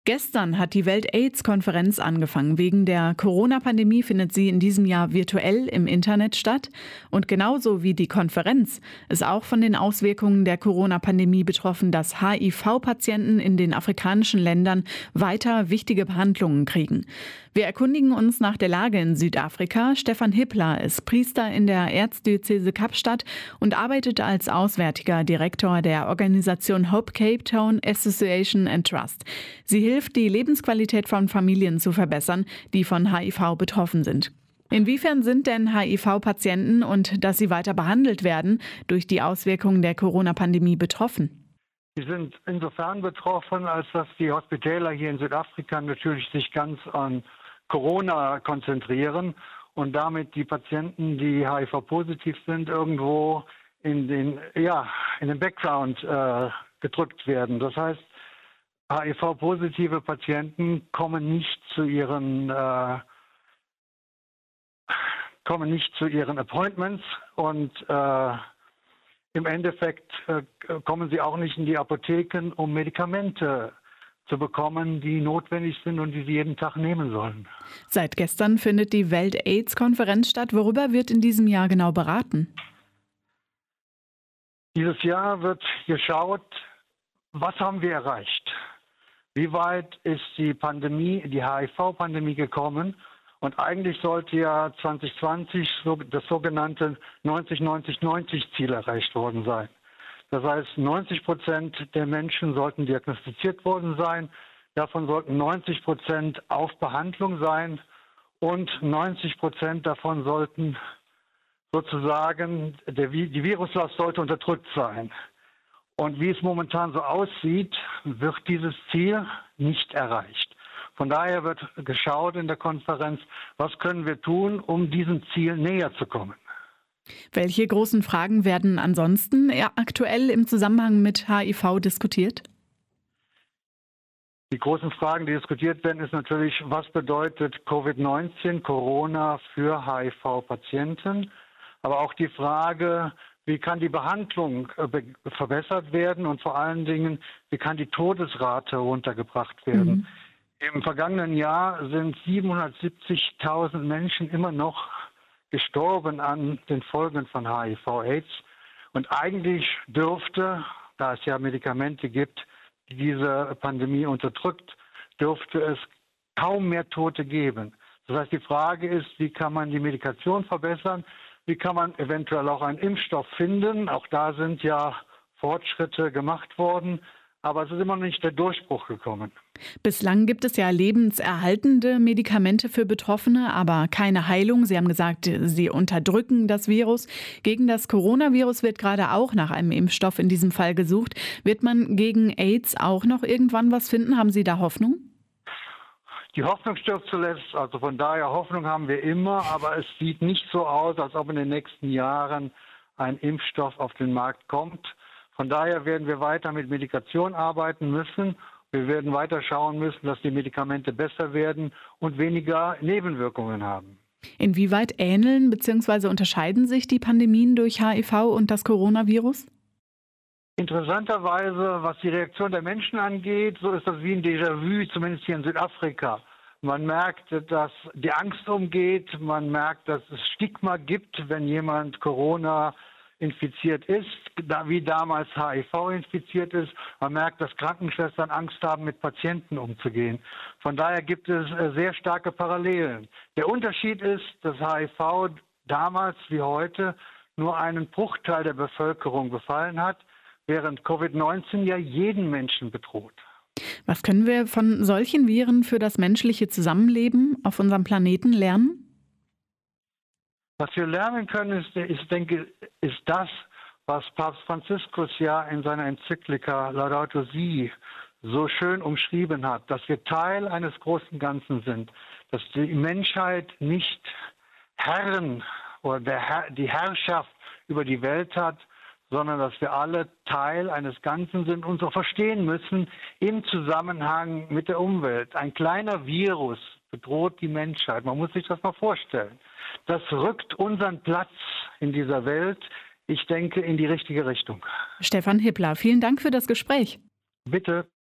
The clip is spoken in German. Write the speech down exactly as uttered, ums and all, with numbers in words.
Gestern hat die Welt-Aids-Konferenz angefangen. Wegen der Corona-Pandemie findet sie in diesem Jahr virtuell im Internet statt. Und genauso wie die Konferenz ist auch von den Auswirkungen der Corona-Pandemie betroffen, dass H I V-Patienten in den afrikanischen Ländern weiter wichtige Behandlungen kriegen. Wir erkundigen uns nach der Lage in Südafrika. Stefan Hippler ist Priester in der Erzdiözese Kapstadt und arbeitet als auswärtiger Direktor der Organisation Hope Cape Town Association and Trust. Sie hilft, die Lebensqualität von Familien zu verbessern, die von H I V betroffen sind. Inwiefern sind denn H I V-Patienten und dass sie weiter behandelt werden durch die Auswirkungen der Corona-Pandemie betroffen? Sie sind insofern betroffen, als dass die Hospitäler hier in Südafrika natürlich sich ganz an Corona konzentrieren und damit die Patienten, die H I V-positiv sind, irgendwo in den, ja, in den Background äh, gedrückt werden. Das heißt, H I V-positive Patienten kommen nicht zu ihren äh, kommen nicht zu ihren Appointments und äh, im Endeffekt äh, kommen sie auch nicht in die Apotheken, um Medikamente zu bekommen, die notwendig sind und die sie jeden Tag nehmen sollen. Seit gestern findet die Welt-Aids-Konferenz statt. Worüber wird in diesem Jahr genau beraten? Dieses Jahr wird geschaut, was haben wir erreicht? Wie weit ist die Pandemie, die H I V-Pandemie gekommen? Und eigentlich sollte ja zwanzig zwanzig das sogenannte neunzig neunzig neunzig Ziel erreicht worden sein. Das heißt, neunzig Prozent der Menschen sollten diagnostiziert worden sein. Davon sollten neunzig Prozent auf Behandlung sein und neunzig Prozent davon sollten sozusagen, der, die Viruslast sollte unterdrückt sein. Und wie es momentan so aussieht, wird dieses Ziel nicht erreicht. Von daher wird geschaut in der Konferenz, was können wir tun, um diesem Ziel näher zu kommen. Welche großen Fragen werden ansonsten aktuell im Zusammenhang mit H I V diskutiert? Die großen Fragen, die diskutiert werden, ist natürlich, was bedeutet Covid neunzehn, Corona für H I V-Patienten? Aber auch die Frage, wie kann die Behandlung verbessert werden und vor allen Dingen, wie kann die Todesrate runtergebracht werden? Mhm. Im vergangenen Jahr sind siebenhundertsiebzigtausend Menschen immer noch gestorben an den Folgen von H I V-Aids. Und eigentlich dürfte, da es ja Medikamente gibt, die diese Pandemie unterdrückt, dürfte es kaum mehr Tote geben. Das heißt, die Frage ist, wie kann man die Medikation verbessern? Wie kann man eventuell auch einen Impfstoff finden? Auch da sind ja Fortschritte gemacht worden. Aber es ist immer noch nicht der Durchbruch gekommen. Bislang gibt es ja lebenserhaltende Medikamente für Betroffene, aber keine Heilung. Sie haben gesagt, sie unterdrücken das Virus. Gegen das Coronavirus wird gerade auch nach einem Impfstoff in diesem Fall gesucht. Wird man gegen AIDS auch noch irgendwann was finden? Haben Sie da Hoffnung? Die Hoffnung stirbt zuletzt. Also von daher, Hoffnung haben wir immer. Aber es sieht nicht so aus, als ob in den nächsten Jahren ein Impfstoff auf den Markt kommt. Von daher werden wir weiter mit Medikation arbeiten müssen. Wir werden weiter schauen müssen, dass die Medikamente besser werden und weniger Nebenwirkungen haben. Inwieweit ähneln bzw. unterscheiden sich die Pandemien durch H I V und das Coronavirus? Interessanterweise, was die Reaktion der Menschen angeht, so ist das wie ein Déjà-vu, zumindest hier in Südafrika. Man merkt, dass die Angst umgeht, man merkt, dass es Stigma gibt, wenn jemand Corona infiziert ist, wie damals H I V infiziert ist. Man merkt, dass Krankenschwestern Angst haben, mit Patienten umzugehen. Von daher gibt es sehr starke Parallelen. Der Unterschied ist, dass H I V damals wie heute nur einen Bruchteil der Bevölkerung befallen hat, während Covid neunzehn ja jeden Menschen bedroht. Was können wir von solchen Viren für das menschliche Zusammenleben auf unserem Planeten lernen? Was wir lernen können, ist, ich denke, ist das, was Papst Franziskus ja in seiner Enzyklika Laudato Si so schön umschrieben hat, dass wir Teil eines großen Ganzen sind, dass die Menschheit nicht Herren oder der Herr, die Herrschaft über die Welt hat, sondern dass wir alle Teil eines Ganzen sind und so verstehen müssen im Zusammenhang mit der Umwelt. Ein kleiner Virus bedroht die Menschheit. Man muss sich das mal vorstellen. Das rückt unseren Platz in dieser Welt, ich denke, in die richtige Richtung. Stefan Hippler, vielen Dank für das Gespräch. Bitte.